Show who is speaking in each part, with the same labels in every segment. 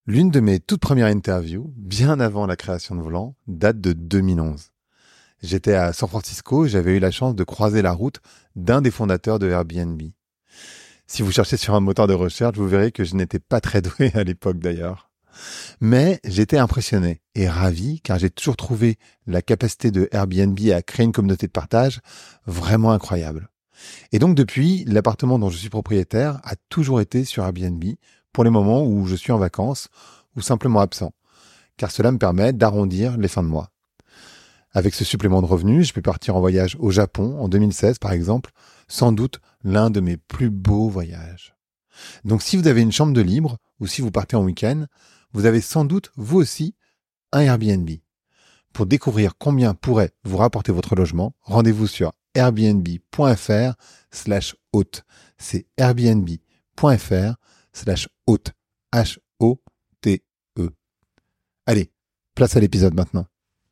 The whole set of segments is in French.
Speaker 1: L'une de mes toutes premières interviews, bien avant la création de Vlan, date de 2011. J'étais à San Francisco et j'avais eu la chance de croiser la route d'un des fondateurs de Airbnb. Si vous cherchez sur un moteur de recherche, vous verrez que je n'étais pas très doué à l'époque d'ailleurs. Mais j'étais impressionné et ravi car j'ai toujours trouvé la capacité de Airbnb à créer une communauté de partage vraiment incroyable. Et donc depuis, l'appartement dont je suis propriétaire a toujours été sur Airbnb pour les moments où je suis en vacances ou simplement absent, car cela me permet d'arrondir les fins de mois. Avec ce supplément de revenus, je peux partir en voyage au Japon en 2016 par exemple, sans doute l'un de mes plus beaux voyages. Donc si vous avez une chambre de libre ou si vous partez en week-end, vous avez sans doute vous aussi un Airbnb. Pour découvrir combien pourrait vous rapporter votre logement, rendez-vous sur airbnb.fr/hôte. C'est airbnb.fr/hôte. H-O-T-E. Allez, place à l'épisode maintenant.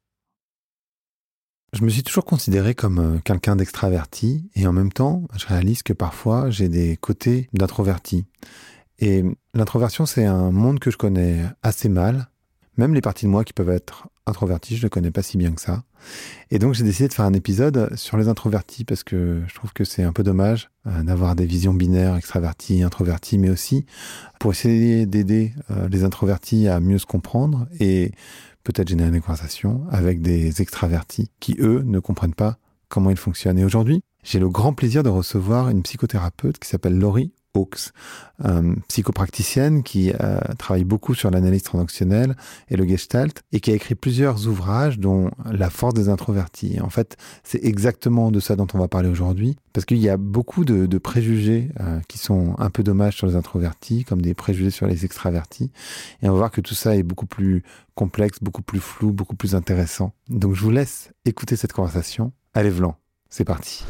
Speaker 1: Je me suis toujours considéré comme quelqu'un d'extraverti et en même temps, je réalise que parfois j'ai des côtés d'introverti. Et l'introversion, c'est un monde que je connais assez mal. Même les parties de moi qui peuvent être introverties, je ne les connais pas si bien que ça. Et donc, j'ai décidé de faire un épisode sur les introvertis parce que je trouve que c'est un peu dommage d'avoir des visions binaires, extravertis, introvertis, mais aussi pour essayer d'aider les introvertis à mieux se comprendre et peut-être générer des conversations avec des extravertis qui, eux, ne comprennent pas comment ils fonctionnent. Et aujourd'hui, j'ai le grand plaisir de recevoir une psychothérapeute qui s'appelle Laurie Hawkes, psychopraticienne qui travaille beaucoup sur l'analyse transactionnelle et le gestalt et qui a écrit plusieurs ouvrages dont La force des introvertis. Et en fait, c'est exactement de ça dont on va parler aujourd'hui parce qu'il y a beaucoup de préjugés qui sont un peu dommages sur les introvertis comme des préjugés sur les extravertis et on va voir que tout ça est beaucoup plus complexe, beaucoup plus flou, beaucoup plus intéressant. Donc je vous laisse écouter cette conversation. Allez Vlan, c'est parti.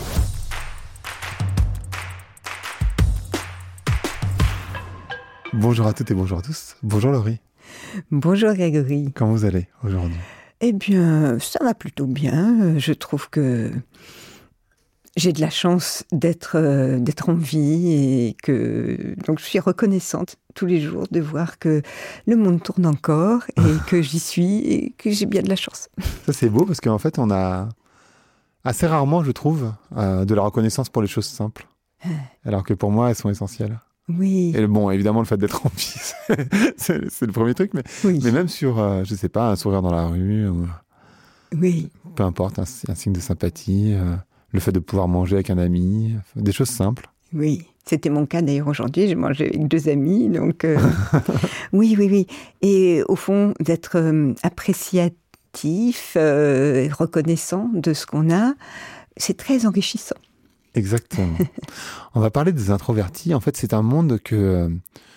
Speaker 1: Bonjour à toutes et bonjour à tous. Bonjour Laurie.
Speaker 2: Bonjour Grégory.
Speaker 1: Comment vous allez aujourd'hui ?
Speaker 2: Eh bien, ça va plutôt bien. Je trouve que j'ai de la chance d'être en vie et que donc je suis reconnaissante tous les jours de voir que le monde tourne encore et que j'y suis et que j'ai bien de la chance.
Speaker 1: Ça c'est beau parce qu'en fait on a assez rarement, je trouve, de la reconnaissance pour les choses simples. Alors que pour moi elles sont essentielles.
Speaker 2: Oui.
Speaker 1: Et bon, évidemment, le fait d'être en vie, c'est le premier truc, mais,
Speaker 2: oui.
Speaker 1: mais même sur, je sais pas, un sourire dans la rue, ou,
Speaker 2: oui.
Speaker 1: peu importe, un signe de sympathie, le fait de pouvoir manger avec un ami, des choses simples.
Speaker 2: Oui, c'était mon cas d'ailleurs aujourd'hui, j'ai mangé avec 2 amis, donc oui. Et au fond, d'être appréciatif, reconnaissant de ce qu'on a, c'est très enrichissant.
Speaker 1: Exactement. On va parler des introvertis. En fait, c'est un monde que,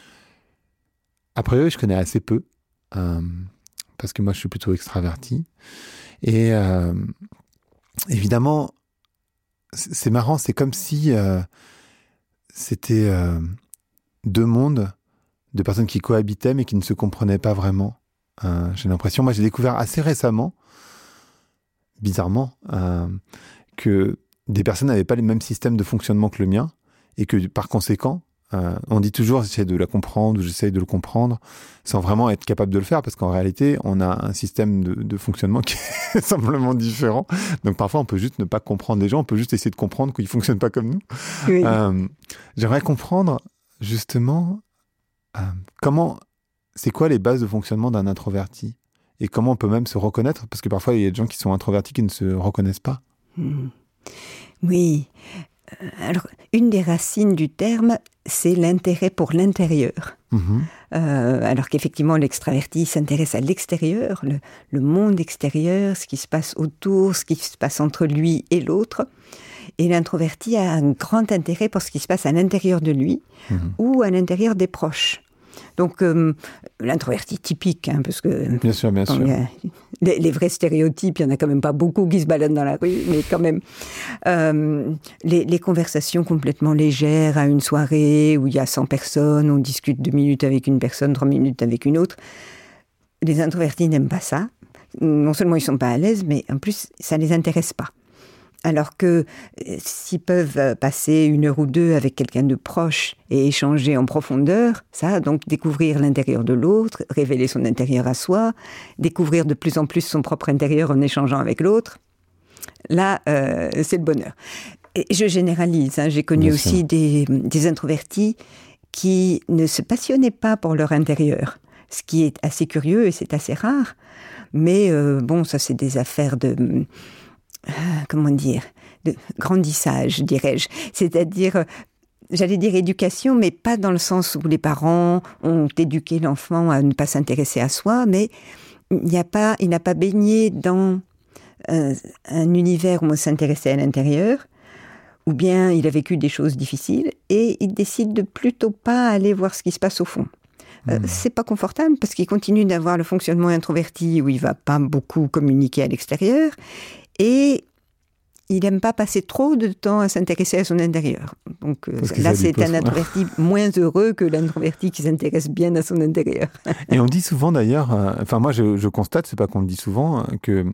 Speaker 1: a priori, je connais assez peu, parce que moi, je suis plutôt extraverti. Et évidemment, c'est marrant, c'est comme si c'était 2 mondes de personnes qui cohabitaient, mais qui ne se comprenaient pas vraiment. J'ai l'impression, moi, j'ai découvert assez récemment, bizarrement, que des personnes n'avaient pas les mêmes systèmes de fonctionnement que le mien et que par conséquent, on dit toujours j'essaie de la comprendre ou j'essaie de le comprendre sans vraiment être capable de le faire parce qu'en réalité, on a un système de fonctionnement qui est simplement différent. Donc parfois, on peut juste ne pas comprendre les gens, on peut juste essayer de comprendre qu'ils ne fonctionnent pas comme nous.
Speaker 2: Oui.
Speaker 1: J'aimerais comprendre justement c'est quoi les bases de fonctionnement d'un introverti et comment on peut même se reconnaître parce que parfois, il y a des gens qui sont introvertis qui ne se reconnaissent pas.
Speaker 2: Oui. Alors, une des racines du terme, c'est l'intérêt pour l'intérieur. Alors qu'effectivement, l'extraverti s'intéresse à l'extérieur, le monde extérieur, ce qui se passe autour, ce qui se passe entre lui et l'autre. Et l'introverti a un grand intérêt pour ce qui se passe à l'intérieur de lui ou à l'intérieur des proches. Donc, l'introverti typique, parce que...
Speaker 1: Bien sûr.
Speaker 2: Les vrais stéréotypes, il n'y en a quand même pas beaucoup qui se baladent dans la rue, mais quand même. Les conversations complètement légères à une soirée où il y a 100 personnes, on discute 2 minutes avec une personne, 3 minutes avec une autre. Les introvertis n'aiment pas ça. Non seulement ils ne sont pas à l'aise, mais en plus, ça ne les intéresse pas. Alors que s'ils peuvent passer 1 heure ou 2 avec quelqu'un de proche et échanger en profondeur, ça, donc découvrir l'intérieur de l'autre, révéler son intérieur à soi, découvrir de plus en plus son propre intérieur en échangeant avec l'autre, là, c'est le bonheur. Et je généralise, j'ai connu
Speaker 1: Bien
Speaker 2: aussi des introvertis qui ne se passionnaient pas pour leur intérieur, ce qui est assez curieux et c'est assez rare. Mais ça c'est des affaires de... comment dire, de grandissage, dirais-je. C'est-à-dire, j'allais dire éducation, mais pas dans le sens où les parents ont éduqué l'enfant à ne pas s'intéresser à soi, mais il n'a pas baigné dans un univers où on s'intéressait à l'intérieur, ou bien il a vécu des choses difficiles, et il décide de plutôt pas aller voir ce qui se passe au fond. C'est pas confortable parce qu'il continue d'avoir le fonctionnement introverti où il va pas beaucoup communiquer à l'extérieur, et il n'aime pas passer trop de temps à s'intéresser à son intérieur. Donc là, c'est un introverti moins heureux que l'introverti qui s'intéresse bien à son intérieur.
Speaker 1: Et on dit souvent d'ailleurs, moi je constate, c'est pas qu'on le dit souvent, que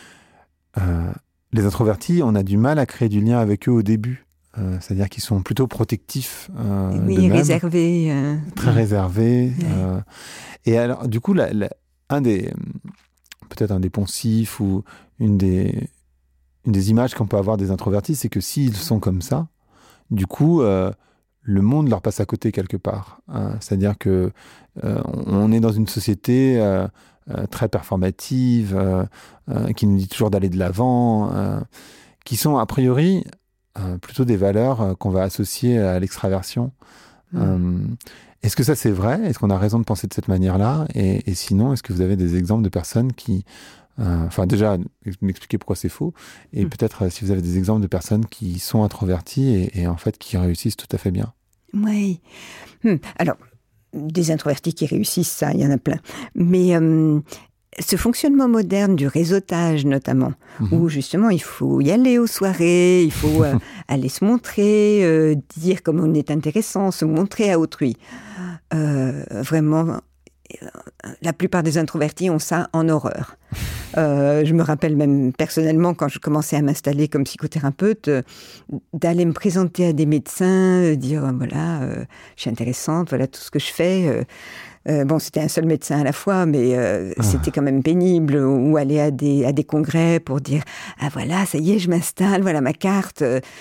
Speaker 1: les introvertis, on a du mal à créer du lien avec eux au début. C'est-à-dire qu'ils sont plutôt protectifs d'eux-mêmes.
Speaker 2: Réservés.
Speaker 1: Très réservés. Et alors, du coup, peut-être un des poncifs ou une des images qu'on peut avoir des introvertis, c'est que s'ils sont comme ça, du coup, le monde leur passe à côté quelque part. C'est-à-dire que on est dans une société très performative, qui nous dit toujours d'aller de l'avant, qui sont a priori plutôt des valeurs qu'on va associer à l'extraversion. Est-ce que ça c'est vrai ? Est-ce qu'on a raison de penser de cette manière-là ? Et sinon, est-ce que vous avez des exemples de personnes qui... déjà, m'expliquer pourquoi c'est faux, et peut-être si vous avez des exemples de personnes qui sont introverties et en fait qui réussissent tout à fait bien.
Speaker 2: Oui. Alors, des introvertis qui réussissent, ça, il y en a plein. Mais ce fonctionnement moderne du réseautage, notamment, où justement il faut y aller aux soirées, il faut aller se montrer, dire comme on est intéressant, se montrer à autrui. Vraiment, la plupart des introvertis ont ça en horreur. Je me rappelle même personnellement, quand je commençais à m'installer comme psychothérapeute, d'aller me présenter à des médecins, dire voilà, je suis intéressante, voilà tout ce que je fais. C'était un seul médecin à la fois, mais c'était quand même pénible. Ou aller à des congrès pour dire ah voilà, ça y est, je m'installe, voilà ma carte.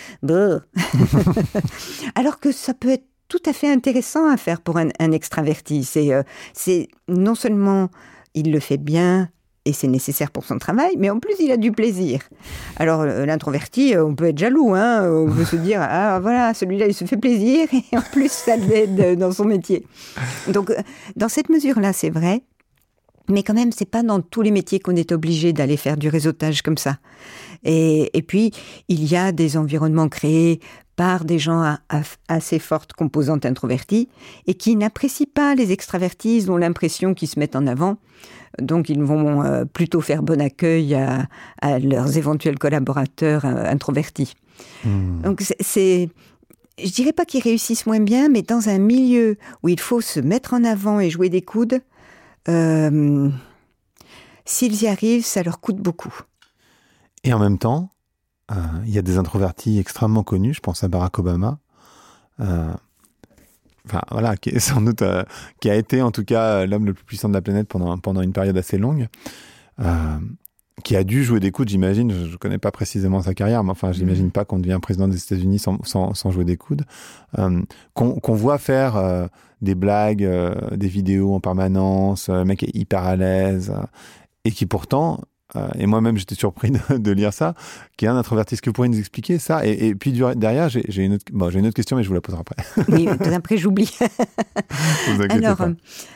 Speaker 2: Alors que ça peut être tout à fait intéressant à faire pour un extraverti. C'est non seulement il le fait bien et c'est nécessaire pour son travail, mais en plus il a du plaisir. Alors l'introverti, on peut être jaloux, on peut se dire ah voilà, celui-là il se fait plaisir et en plus ça l'aide dans son métier. Donc dans cette mesure-là, c'est vrai. Mais quand même, c'est pas dans tous les métiers qu'on est obligé d'aller faire du réseautage comme ça. Et puis, il y a des environnements créés par des gens à assez forte composante introvertie et qui n'apprécient pas les extravertis, ils ont l'impression qu'ils se mettent en avant. Donc, ils vont plutôt faire bon accueil à leurs éventuels collaborateurs introvertis. Donc, je dirais pas qu'ils réussissent moins bien, mais dans un milieu où il faut se mettre en avant et jouer des coudes, s'ils y arrivent, ça leur coûte beaucoup.
Speaker 1: Et en même temps, il y a des introvertis extrêmement connus, je pense à Barack Obama, qui est sans doute, qui a été en tout cas l'homme le plus puissant de la planète pendant une période assez longue, qui a dû jouer des coudes, j'imagine. Je ne connais pas précisément sa carrière, mais j'imagine pas qu'on devient président des États-Unis sans jouer des coudes. Qu'on voit faire des blagues, des vidéos en permanence, le mec est hyper à l'aise, et qui pourtant, et moi-même j'étais surpris de lire ça, qui est un introverti. Est-ce que vous pourriez nous expliquer ça ? Et puis derrière, j'ai une autre question, mais je vous la poserai après.
Speaker 2: Oui, après j'oublie.
Speaker 1: Vous inquiétez pas.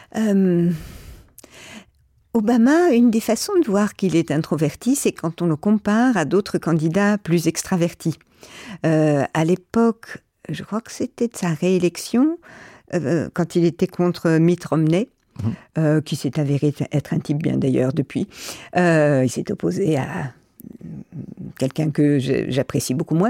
Speaker 2: Obama, une des façons de voir qu'il est introverti, c'est quand on le compare à d'autres candidats plus extravertis. À l'époque, je crois que c'était de sa réélection, quand il était contre Mitt Romney, qui s'est avéré être un type bien d'ailleurs depuis. Il s'est opposé à quelqu'un que j'apprécie beaucoup moins.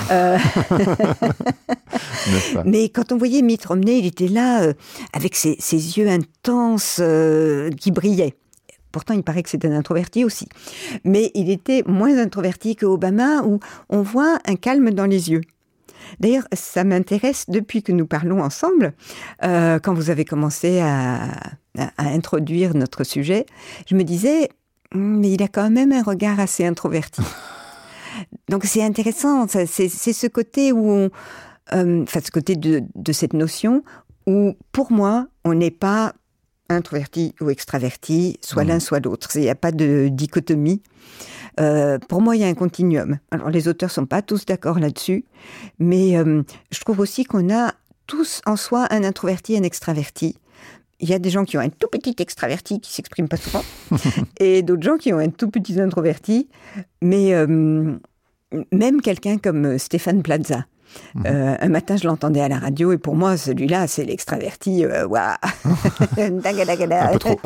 Speaker 2: Mais quand on voyait Mitt Romney, il était là avec ses yeux intenses qui brillaient. Pourtant, il paraît que c'est un introverti aussi. Mais il était moins introverti que Obama, où on voit un calme dans les yeux. D'ailleurs, ça m'intéresse depuis que nous parlons ensemble. Quand vous avez commencé à introduire notre sujet, je me disais, mais il a quand même un regard assez introverti. Donc c'est intéressant, c'est ce côté où ce côté de cette notion où, pour moi, on n'est pas introverti ou extraverti, soit l'un soit l'autre. Il n'y a pas de dichotomie. Pour moi, il y a un continuum. Alors, les auteurs ne sont pas tous d'accord là-dessus, mais je trouve aussi qu'on a tous en soi un introverti et un extraverti. Il y a des gens qui ont un tout petit extraverti qui ne s'exprime pas souvent, et d'autres gens qui ont un tout petit introverti, mais même quelqu'un comme Stéphane Plaza. Un matin, je l'entendais à la radio, et pour moi, celui-là, c'est l'extraverti. Waouh.
Speaker 1: Un peu trop.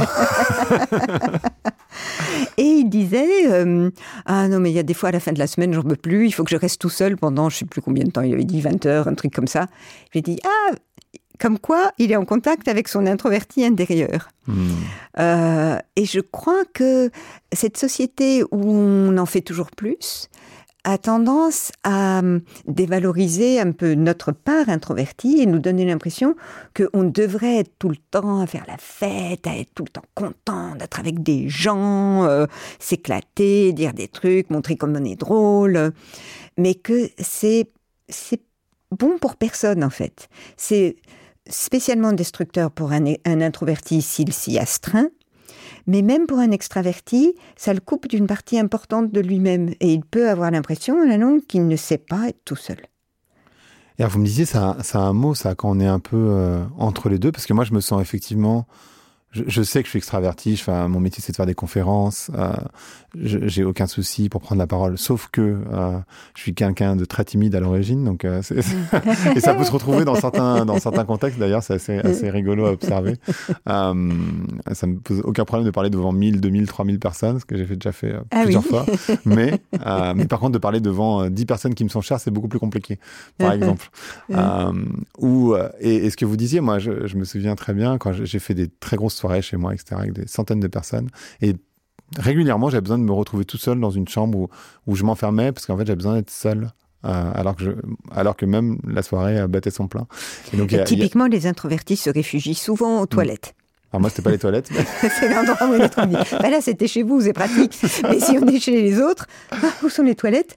Speaker 2: Et il disait ah non, mais il y a des fois à la fin de la semaine, j'en peux plus, il faut que je reste tout seul pendant je ne sais plus combien de temps, il avait dit 20 heures, un truc comme ça. J'ai dit comme quoi il est en contact avec son introverti intérieur. Et je crois que cette société où on en fait toujours plus a tendance à dévaloriser un peu notre part introvertie et nous donner l'impression qu'on devrait être tout le temps à faire la fête, à être tout le temps content d'être avec des gens, s'éclater, dire des trucs, montrer comme on est drôle, mais que c'est bon pour personne en fait. C'est spécialement destructeur pour un introverti s'il s'y astreint, mais même pour un extraverti, ça le coupe d'une partie importante de lui-même. Et il peut avoir l'impression, à la longue, qu'il ne sait pas être tout seul.
Speaker 1: Et alors, vous me disiez, ça a un mot, ça, quand on est un peu entre les deux, parce que moi, je me sens effectivement... Je sais que je suis extraverti, mon métier c'est de faire des conférences, j'ai aucun souci pour prendre la parole, sauf que je suis quelqu'un de très timide à l'origine, donc et ça peut se retrouver dans certains contextes, d'ailleurs c'est assez rigolo à observer. Ça me pose aucun problème de parler devant 1000, 2000, 3000 personnes, ce que j'ai déjà fait plusieurs fois, mais par contre de parler devant 10 personnes qui me sont chères, c'est beaucoup plus compliqué, par exemple. Et ce que vous disiez, moi je me souviens très bien quand j'ai fait des très grosses soirées chez moi, etc., avec des centaines de personnes. Et régulièrement, j'avais besoin de me retrouver tout seul dans une chambre où je m'enfermais, parce qu'en fait, j'avais besoin d'être seul, alors que même la soirée battait son plein. Et donc,
Speaker 2: typiquement, les introvertis se réfugient souvent aux toilettes.
Speaker 1: Alors moi, c'était pas les toilettes. Mais...
Speaker 2: c'est l'endroit où on est tranquille. Ben là, c'était chez vous, c'est pratique. Mais si on est chez les autres, où sont les toilettes?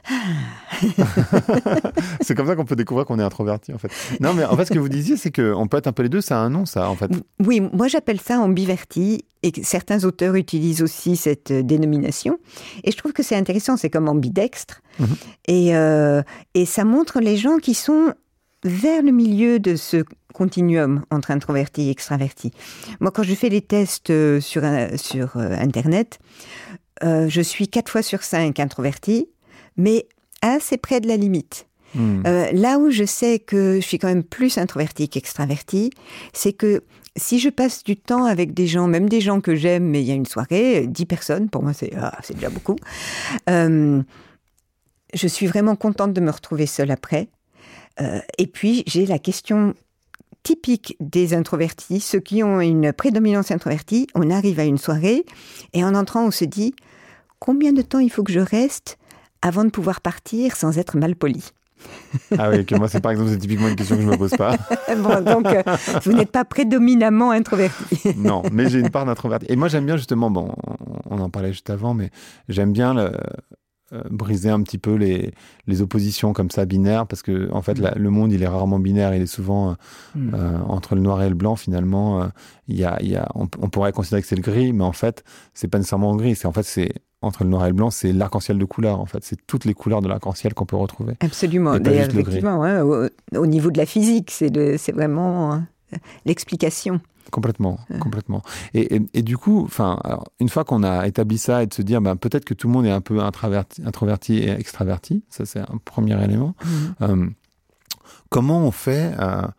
Speaker 1: C'est comme ça qu'on peut découvrir qu'on est introverti, en fait. Non, mais en fait, ce que vous disiez, c'est qu'on peut être un peu les deux. Ça a un nom, ça, en fait.
Speaker 2: Oui, moi, j'appelle ça ambiverti. Et certains auteurs utilisent aussi cette dénomination. Et je trouve que c'est intéressant. C'est comme ambidextre. Et ça montre les gens qui sont vers le milieu de ce continuum entre introverti et extraverti. Moi, quand je fais les tests sur Internet, je suis 4 fois sur 5 introverti, mais assez près de la limite. Là où je sais que je suis quand même plus introverti qu'extraverti, c'est que si je passe du temps avec des gens, même des gens que j'aime, mais il y a une soirée, 10 personnes, pour moi c'est déjà beaucoup, je suis vraiment contente de me retrouver seule après. Et puis, j'ai la question typique des introvertis, ceux qui ont une prédominance introvertie. On arrive à une soirée et en entrant, on se dit combien de temps il faut que je reste avant de pouvoir partir sans être mal poli.
Speaker 1: Ah oui, que moi, c'est par exemple, c'est typiquement une question que je ne me pose pas.
Speaker 2: Bon, donc, vous n'êtes pas prédominamment introverti.
Speaker 1: Non, mais j'ai une part d'introverti. Et moi, j'aime bien justement, bon, on en parlait juste avant, mais j'aime bien briser un petit peu les oppositions comme ça, binaires, parce que en fait, le monde, il est rarement binaire, il est souvent entre le noir et le blanc, finalement. On pourrait considérer que c'est le gris, mais en fait, c'est pas nécessairement gris, c'est entre le noir et le blanc, c'est l'arc-en-ciel de couleurs, en fait. C'est toutes les couleurs de l'arc-en-ciel qu'on peut retrouver.
Speaker 2: Absolument. D'ailleurs, effectivement, hein, au niveau de la physique, c'est vraiment l'explication.
Speaker 1: Complètement. Et du coup, alors, une fois qu'on a établi ça et de se dire, peut-être que tout le monde est un peu introverti et extraverti, ça c'est un premier élément. Comment on fait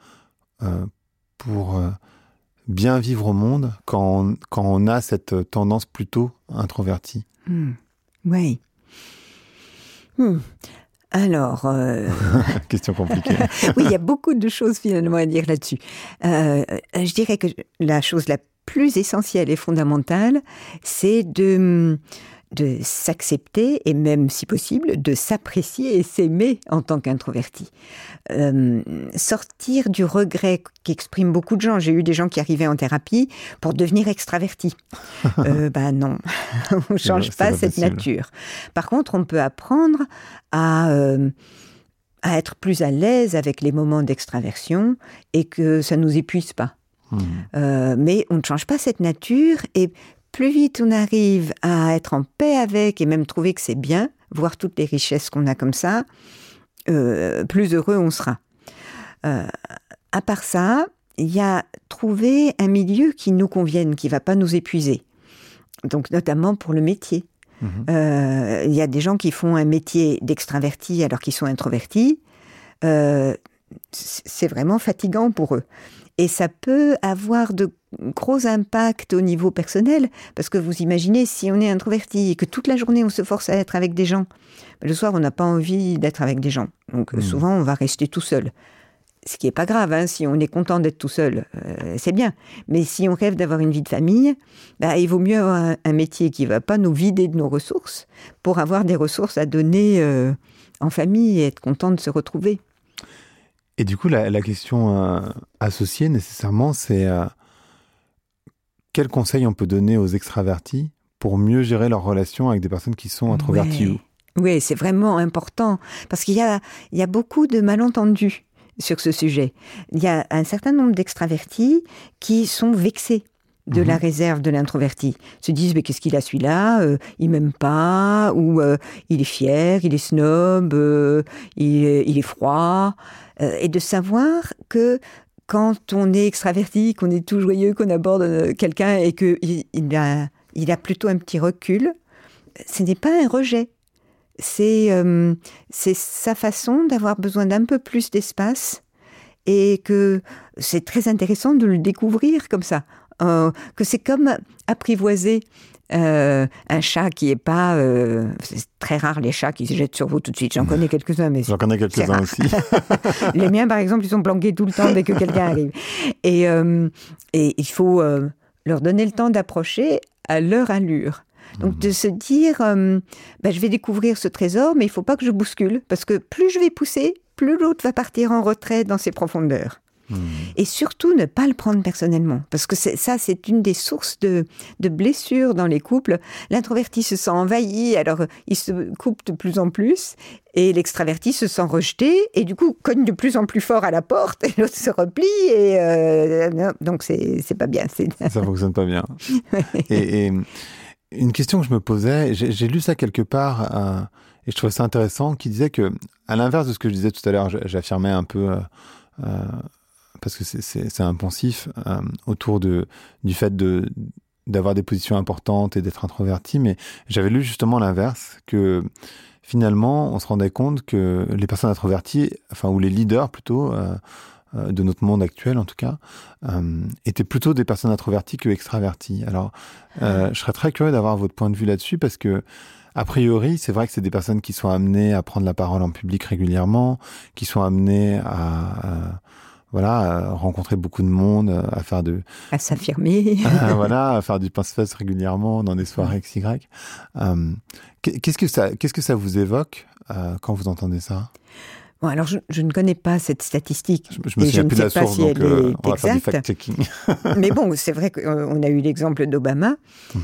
Speaker 1: pour bien vivre au monde quand on a cette tendance plutôt introvertie?
Speaker 2: Oui. Alors...
Speaker 1: Question compliquée.
Speaker 2: Oui, il y a beaucoup de choses finalement à dire là-dessus. Je dirais que la chose la plus essentiel et fondamental, c'est de s'accepter et même, si possible, de s'apprécier et s'aimer en tant qu'introverti. Sortir du regret qu'expriment beaucoup de gens. J'ai eu des gens qui arrivaient en thérapie pour devenir extravertis. Non, on ne change pas cette nature. Par contre, on peut apprendre à être plus à l'aise avec les moments d'extraversion et que ça ne nous épuise pas. Mais on ne change pas cette nature et plus vite on arrive à être en paix avec et même trouver que c'est bien, voir toutes les richesses qu'on a comme ça, plus heureux on sera. À part ça, il y a trouver un milieu qui nous convienne, qui ne va pas nous épuiser. Donc notamment pour le métier. Il y a des gens qui font un métier d'extraverti alors qu'ils sont introvertis. C'est vraiment fatigant pour eux. Et ça peut avoir de gros impacts au niveau personnel, parce que vous imaginez, si on est introverti et que toute la journée on se force à être avec des gens, le soir on n'a pas envie d'être avec des gens. Donc souvent on va rester tout seul. Ce qui n'est pas grave, hein, si on est content d'être tout seul, c'est bien. Mais si on rêve d'avoir une vie de famille, il vaut mieux avoir un métier qui ne va pas nous vider de nos ressources pour avoir des ressources à donner en famille et être content de se retrouver.
Speaker 1: Et du coup, la question associée nécessairement, c'est quels conseils on peut donner aux extravertis pour mieux gérer leurs relations avec des personnes qui sont introverties?
Speaker 2: Oui, c'est vraiment important, parce qu'il y a beaucoup de malentendus sur ce sujet. Il y a un certain nombre d'extravertis qui sont vexés de la réserve de l'introverti. Se disent, mais qu'est-ce qu'il a celui-là, il m'aime pas, ou il est fier, il est snob, il est froid. Et de savoir que quand on est extraverti, qu'on est tout joyeux, qu'on aborde quelqu'un et qu'il a plutôt un petit recul, ce n'est pas un rejet. C'est sa façon d'avoir besoin d'un peu plus d'espace et que c'est très intéressant de le découvrir comme ça. Que c'est comme apprivoiser un chat qui n'est pas... c'est très rare les chats qui se jettent sur vous tout de suite. J'en connais quelques-uns, mais
Speaker 1: j'en connais quelques-uns aussi.
Speaker 2: Les miens, par exemple, ils sont planqués tout le temps dès que quelqu'un arrive. Et il faut leur donner le temps d'approcher à leur allure. Donc de se dire, je vais découvrir ce trésor, mais il ne faut pas que je bouscule, parce que plus je vais pousser, plus l'autre va partir en retrait dans ses profondeurs. Et surtout, ne pas le prendre personnellement. Parce que c'est une des sources de blessures dans les couples. L'introverti se sent envahi, alors il se coupe de plus en plus. Et l'extraverti se sent rejeté, et du coup, cogne de plus en plus fort à la porte, et l'autre se replie. Donc, c'est pas bien.
Speaker 1: Ça fonctionne pas bien. Et une question que je me posais, j'ai lu ça quelque part, et je trouvais ça intéressant, qui disait que, à l'inverse de ce que je disais tout à l'heure, j'affirmais un peu... parce que c'est un poncif autour du fait d'avoir des positions importantes et d'être introverti, mais j'avais lu justement l'inverse, que finalement, on se rendait compte que les personnes introverties, ou les leaders plutôt, de notre monde actuel en tout cas, étaient plutôt des personnes introverties que extraverties. Alors, je serais très curieux d'avoir votre point de vue là-dessus, parce que a priori, c'est vrai que c'est des personnes qui sont amenées à prendre la parole en public régulièrement, qui sont amenées à rencontrer beaucoup de monde, à
Speaker 2: s'affirmer.
Speaker 1: À faire du pince-fesse régulièrement dans des soirées XY. Qu'est-ce que ça vous évoque quand vous entendez ça?
Speaker 2: Bon, alors je ne connais pas cette statistique.
Speaker 1: Je me souviens plus de la source, donc on va faire du fact-checking.
Speaker 2: Mais bon, c'est vrai qu'on a eu l'exemple d'Obama.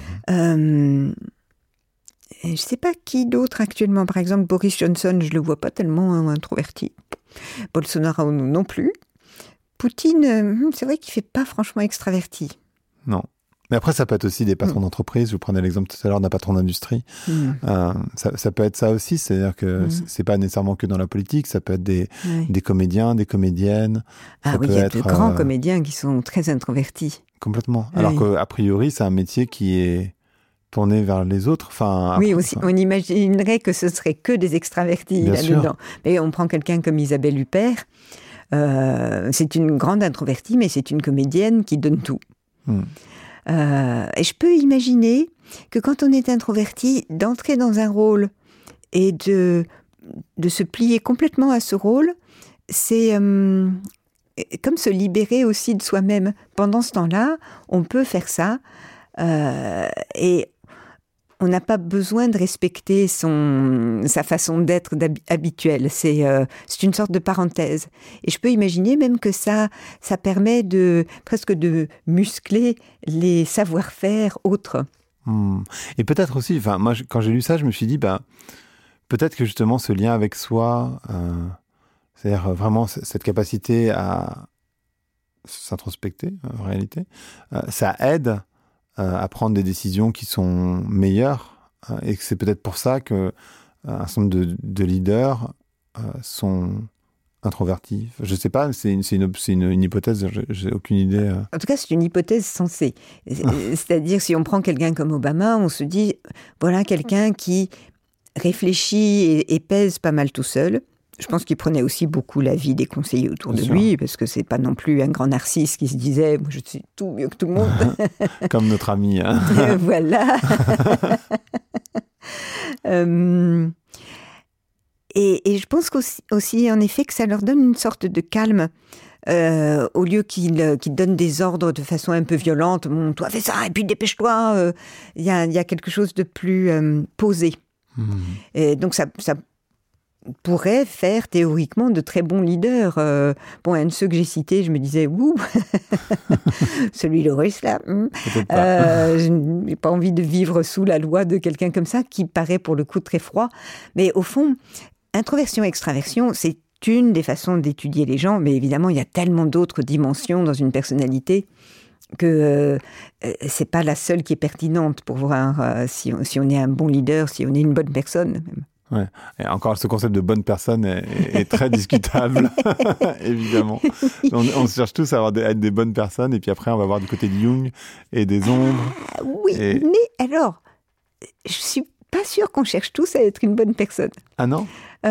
Speaker 2: Je ne sais pas qui d'autre actuellement. Par exemple, Boris Johnson, je ne le vois pas tellement introverti. Bolsonaro non plus. Poutine, c'est vrai qu'il ne fait pas franchement extraverti.
Speaker 1: Non. Mais après, ça peut être aussi des patrons d'entreprise. Je vous prenais l'exemple tout à l'heure d'un patron d'industrie. Ça peut être ça aussi. C'est-à-dire que c'est pas nécessairement que dans la politique. Ça peut être des comédiens, des comédiennes.
Speaker 2: Il y a de grands comédiens qui sont très introvertis.
Speaker 1: Complètement. Alors qu'a priori, c'est un métier qui est tourné vers les autres.
Speaker 2: On imaginerait que ce serait que des extravertis là-dedans. Mais on prend quelqu'un comme Isabelle Huppert. C'est une grande introvertie, mais c'est une comédienne qui donne tout. Et je peux imaginer que quand on est introverti, d'entrer dans un rôle et de se plier complètement à ce rôle, c'est comme se libérer aussi de soi-même. Pendant ce temps-là, on peut faire ça et on n'a pas besoin de respecter sa façon d'être habituelle. C'est une sorte de parenthèse. Et je peux imaginer même que ça permet presque de muscler les savoir-faire autres.
Speaker 1: Et peut-être aussi, moi, quand j'ai lu ça, je me suis dit, peut-être que justement ce lien avec soi, c'est-à-dire vraiment cette capacité à s'introspecter, en réalité, ça aide à prendre des décisions qui sont meilleures, et que c'est peut-être pour ça qu'un certain nombre de leaders sont introvertis. Je ne sais pas, c'est une hypothèse, j'ai aucune idée.
Speaker 2: En tout cas, c'est une hypothèse sensée. C'est-à-dire, si on prend quelqu'un comme Obama, on se dit, voilà quelqu'un qui réfléchit et pèse pas mal tout seul. Je pense qu'il prenait aussi beaucoup l'avis des conseillers autour de lui, parce que c'est pas non plus un grand narcisse qui se disait « moi je suis tout mieux que tout le monde ».
Speaker 1: Comme notre ami. Hein.
Speaker 2: Voilà. Et je pense aussi, en effet, que ça leur donne une sorte de calme. Au lieu qu'ils donnent des ordres de façon un peu violente, bon, toi fais ça et puis dépêche-toi, il y a quelque chose de plus posé. Et donc ça pourrait faire théoriquement de très bons leaders. Un de ceux que j'ai cités, je me disais, ouh, celui le russe là, je n'ai pas envie de vivre sous la loi de quelqu'un comme ça, qui paraît pour le coup très froid. Mais au fond, introversion, extraversion, c'est une des façons d'étudier les gens, mais évidemment, il y a tellement d'autres dimensions dans une personnalité que c'est pas la seule qui est pertinente pour voir si on est un bon leader, si on est une bonne personne même.
Speaker 1: Ouais. Et encore, ce concept de bonne personne est très discutable, évidemment. On cherche tous à être des bonnes personnes, et puis après, on va voir du côté de Jung et des ombres.
Speaker 2: Oui, mais alors, je suis pas sûre qu'on cherche tous à être une bonne personne.
Speaker 1: Ah non ?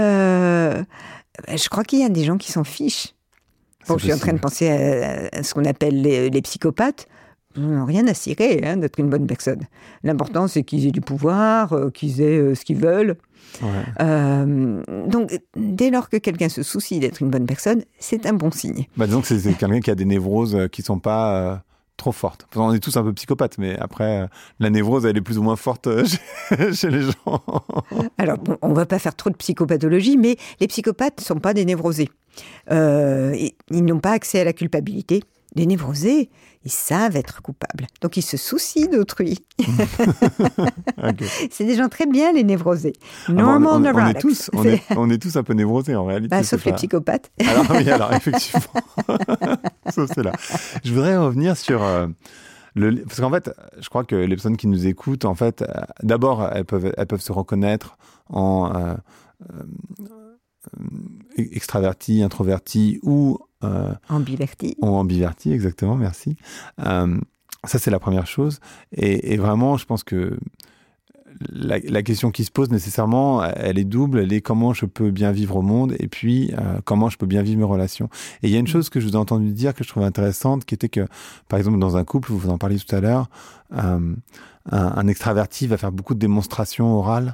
Speaker 2: Je crois qu'il y a des gens qui s'en fichent. Bon, je suis en train de penser à ce qu'on appelle les psychopathes. Ils n'ont rien à cirer d'être une bonne personne. L'important, c'est qu'ils aient du pouvoir, qu'ils aient ce qu'ils veulent. Ouais. Donc, dès lors que quelqu'un se soucie d'être une bonne personne, c'est un bon signe.
Speaker 1: Disons que c'est quelqu'un qui a des névroses qui ne sont pas trop fortes. On est tous un peu psychopathes, mais après, la névrose, elle est plus ou moins forte chez les gens.
Speaker 2: Alors, on ne va pas faire trop de psychopathologie, mais les psychopathes ne sont pas des névrosés. Ils n'ont pas accès à la culpabilité. Les névrosés, ils savent être coupables. Donc, ils se soucient d'autrui. Okay. C'est des gens très bien, les névrosés.
Speaker 1: On est tous un peu névrosés, en réalité.
Speaker 2: Sauf les psychopathes.
Speaker 1: Alors, effectivement. Sauf ceux-là. Je voudrais revenir sur... parce qu'en fait, je crois que les personnes qui nous écoutent, en fait, d'abord, elles peuvent se reconnaître en extraverti, introverti ou...
Speaker 2: ambiverti.
Speaker 1: Ambiverti, exactement, merci. Ça, c'est la première chose. Et vraiment, je pense que la question qui se pose nécessairement, elle est double. Elle est comment je peux bien vivre au monde, et puis comment je peux bien vivre mes relations. Et il y a une chose que je vous ai entendu dire que je trouve intéressante, qui était que, par exemple, dans un couple, vous en parliez tout à l'heure, un extraverti va faire beaucoup de démonstrations orales.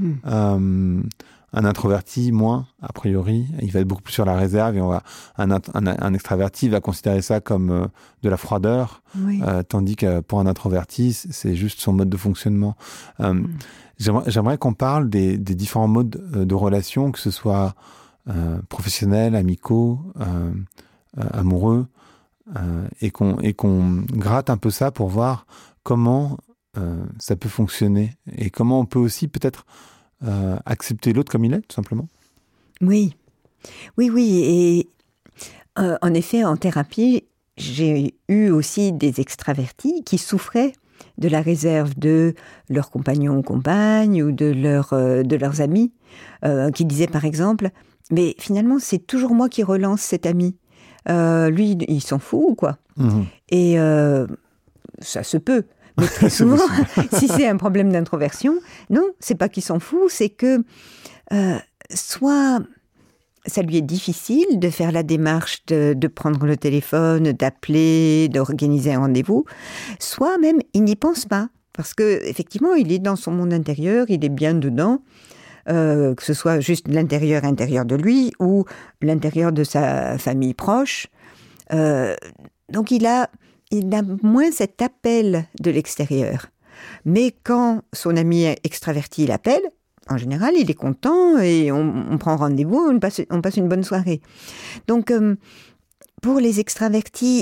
Speaker 1: Un introverti, moins, a priori. Il va être beaucoup plus sur la réserve, et un extraverti va considérer ça comme de la froideur, oui. Tandis que pour un introverti, c'est juste son mode de fonctionnement. J'aimerais qu'on parle des différents modes de relations, que ce soit professionnels, amicaux, amoureux, et qu'on gratte un peu ça pour voir comment ça peut fonctionner, et comment on peut aussi peut-être accepter l'autre comme il est, tout simplement.
Speaker 2: Oui. Et en effet, en thérapie, j'ai eu aussi des extravertis qui souffraient de la réserve de leurs compagnons ou compagnes, ou de leurs amis, qui disaient par exemple, mais finalement, c'est toujours moi qui relance cet ami. Lui, il s'en fout ou quoi ? Et ça se peut. Mais très souvent, si c'est un problème d'introversion, non, c'est pas qu'il s'en fout, c'est que soit ça lui est difficile de faire la démarche de prendre le téléphone, d'appeler, d'organiser un rendez-vous, soit même il n'y pense pas, parce que effectivement, il est dans son monde intérieur, il est bien dedans, que ce soit juste l'intérieur de lui ou l'intérieur de sa famille proche. Donc il a moins cet appel de l'extérieur. Mais quand son ami extraverti l'appelle, en général, il est content et on prend rendez-vous, on passe une bonne soirée. Donc, pour les extravertis,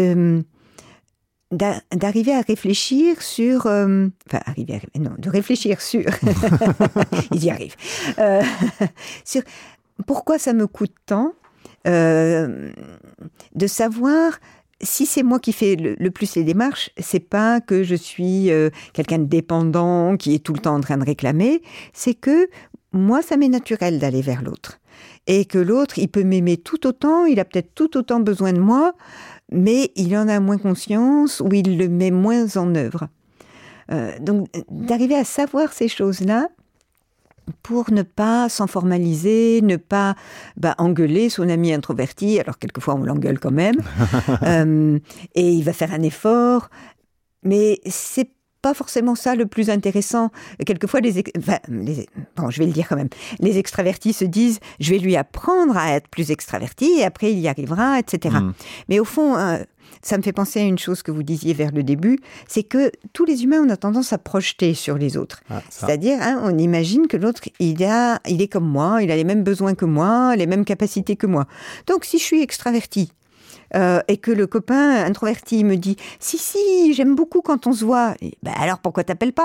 Speaker 2: d'arriver à réfléchir sur... de réfléchir sur... Ils y arrivent. Sur pourquoi ça me coûte tant, de savoir... Si c'est moi qui fais le plus les démarches, c'est pas que je suis quelqu'un de dépendant qui est tout le temps en train de réclamer, c'est que moi, ça m'est naturel d'aller vers l'autre. Et que l'autre, il peut m'aimer tout autant, il a peut-être tout autant besoin de moi, mais il en a moins conscience ou il le met moins en œuvre. Donc, d'arriver à savoir ces choses-là, pour ne pas s'en formaliser, ne pas engueuler son ami introverti, alors quelquefois on l'engueule quand même, et il va faire un effort, mais c'est pas forcément ça le plus intéressant. Quelquefois, je vais le dire quand même, les extravertis se disent « je vais lui apprendre à être plus extraverti et après il y arrivera, etc. » Mais au fond, ça me fait penser à une chose que vous disiez vers le début, c'est que tous les humains, on a tendance à projeter sur les autres. C'est-à-dire, on imagine que l'autre, il est comme moi, il a les mêmes besoins que moi, les mêmes capacités que moi. Donc, si je suis extraverti, et que le copain introverti me dit « Si, j'aime beaucoup quand on se voit. » Alors, pourquoi t'appelles pas ?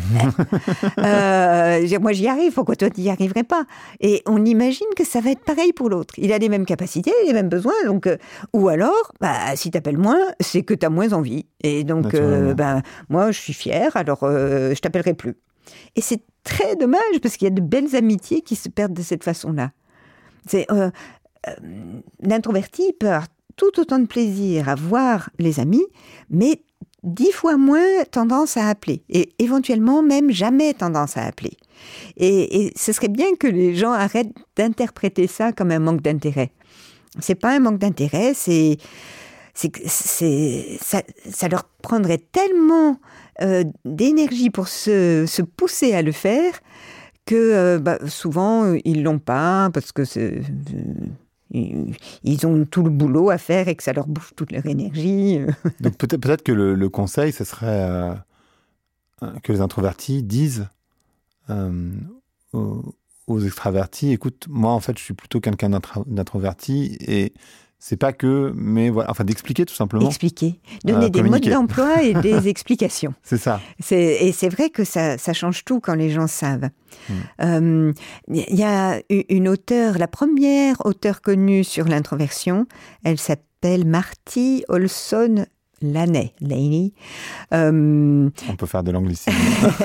Speaker 2: Moi j'y arrive, pourquoi toi tu n'y arriverais pas? Et on imagine que ça va être pareil pour l'autre. Il a les mêmes capacités, les mêmes besoins, donc ou alors, si t'appelles moins, c'est que t'as moins envie. Et donc, moi je suis fière, alors je t'appellerai plus. Et c'est très dommage parce qu'il y a de belles amitiés qui se perdent de cette façon-là. L'introverti peut avoir tout autant de plaisir à voir les amis, mais 10 fois moins tendance à appeler, et éventuellement même jamais tendance à appeler. Et ce serait bien que les gens arrêtent d'interpréter ça comme un manque d'intérêt. C'est pas un manque d'intérêt, ça leur prendrait tellement d'énergie pour se pousser à le faire que souvent ils l'ont pas parce que ils ont tout le boulot à faire et que ça leur bouffe toute leur énergie.
Speaker 1: Donc peut-être que le conseil, ce serait que les introvertis disent aux extravertis, écoute, moi en fait je suis plutôt quelqu'un d'introverti et c'est pas que, mais voilà, enfin d'expliquer tout simplement.
Speaker 2: Expliquer, donner des modes d'emploi et des explications.
Speaker 1: C'est ça.
Speaker 2: Et c'est vrai que ça change tout quand les gens savent. Il y a une auteure, la première auteure connue sur l'introversion, elle s'appelle Marty Olson Laney. On
Speaker 1: peut faire de l'anglicisme.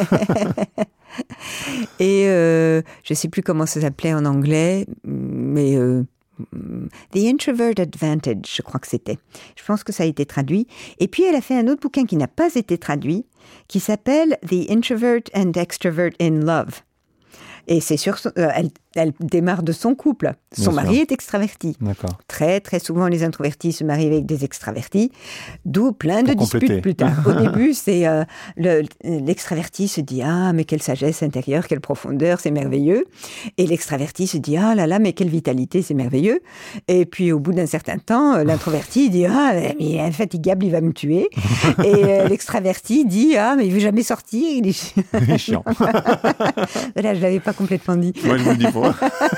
Speaker 2: Et je ne sais plus comment ça s'appelait en anglais, mais... The Introvert Advantage, je crois que c'était. Je pense que ça a été traduit. Et puis, elle a fait un autre bouquin qui n'a pas été traduit, qui s'appelle The Introvert and Extrovert in Love. Et c'est sur elle démarre de son couple. Son mari est extraverti.
Speaker 1: D'accord.
Speaker 2: Très, très souvent, les introvertis se marient avec des extravertis, d'où plein de disputes plus tard. Au début, c'est l'extraverti se dit « Ah, mais quelle sagesse intérieure, quelle profondeur, c'est merveilleux !» Et l'extraverti se dit « Ah là là, mais quelle vitalité, c'est merveilleux !» Et puis, au bout d'un certain temps, l'introverti dit « Ah, mais il est infatigable, il va me tuer !» Et l'extraverti dit « Ah, mais il ne veut jamais sortir, il est
Speaker 1: chiant. »
Speaker 2: Là, je ne l'avais pas complètement dit.
Speaker 1: Moi, je vous le dis pas.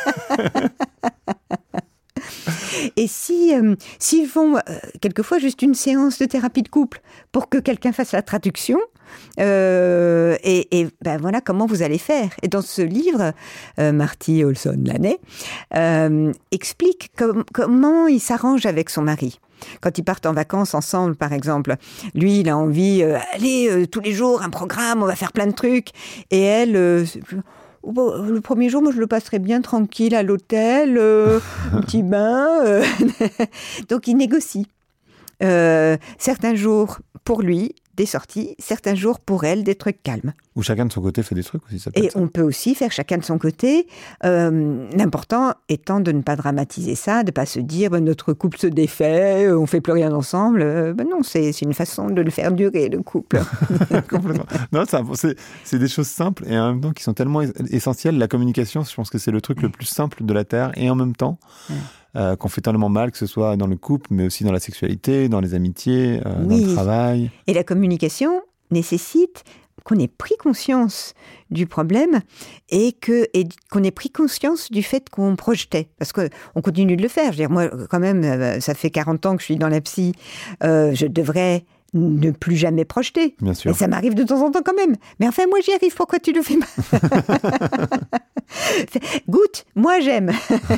Speaker 2: Et s'ils font quelquefois juste une séance de thérapie de couple pour que quelqu'un fasse la traduction, voilà comment vous allez faire. Et dans ce livre, Marty Olson Laney explique comment il s'arrange avec son mari. Quand ils partent en vacances ensemble, par exemple, lui, il a envie, allez, tous les jours, un programme, on va faire plein de trucs. Et elle... le premier jour, moi, je le passerais bien tranquille à l'hôtel, un petit bain. Donc, il négocie. Certains jours, pour lui, des sorties. Certains jours, pour elle, des trucs calmes.
Speaker 1: Ou chacun de son côté fait des trucs aussi. Ça peut
Speaker 2: Et
Speaker 1: être ça.
Speaker 2: on peut aussi faire chacun de son côté. L'important étant de ne pas dramatiser ça, de ne pas se dire notre couple se défait, on ne fait plus rien ensemble. Non, c'est une façon de le faire durer, le couple.
Speaker 1: Complètement. Non, c'est des choses simples et en même temps qui sont tellement essentielles. La communication, je pense que c'est le truc le plus simple de la Terre et en même temps, qu'on fait tellement mal, que ce soit dans le couple, mais aussi dans la sexualité, dans les amitiés, dans le travail.
Speaker 2: Et la communication nécessite qu'on ait pris conscience du problème et qu'on ait pris conscience du fait qu'on projetait. Parce qu'on continue de le faire. Je veux dire, moi, quand même, ça fait 40 ans que je suis dans la psy. Je devrais ne plus jamais projeter.
Speaker 1: Bien sûr.
Speaker 2: Et ça m'arrive de temps en temps quand même. Mais enfin, moi, j'y arrive. Pourquoi tu le fais pas? Goûte, moi, j'aime.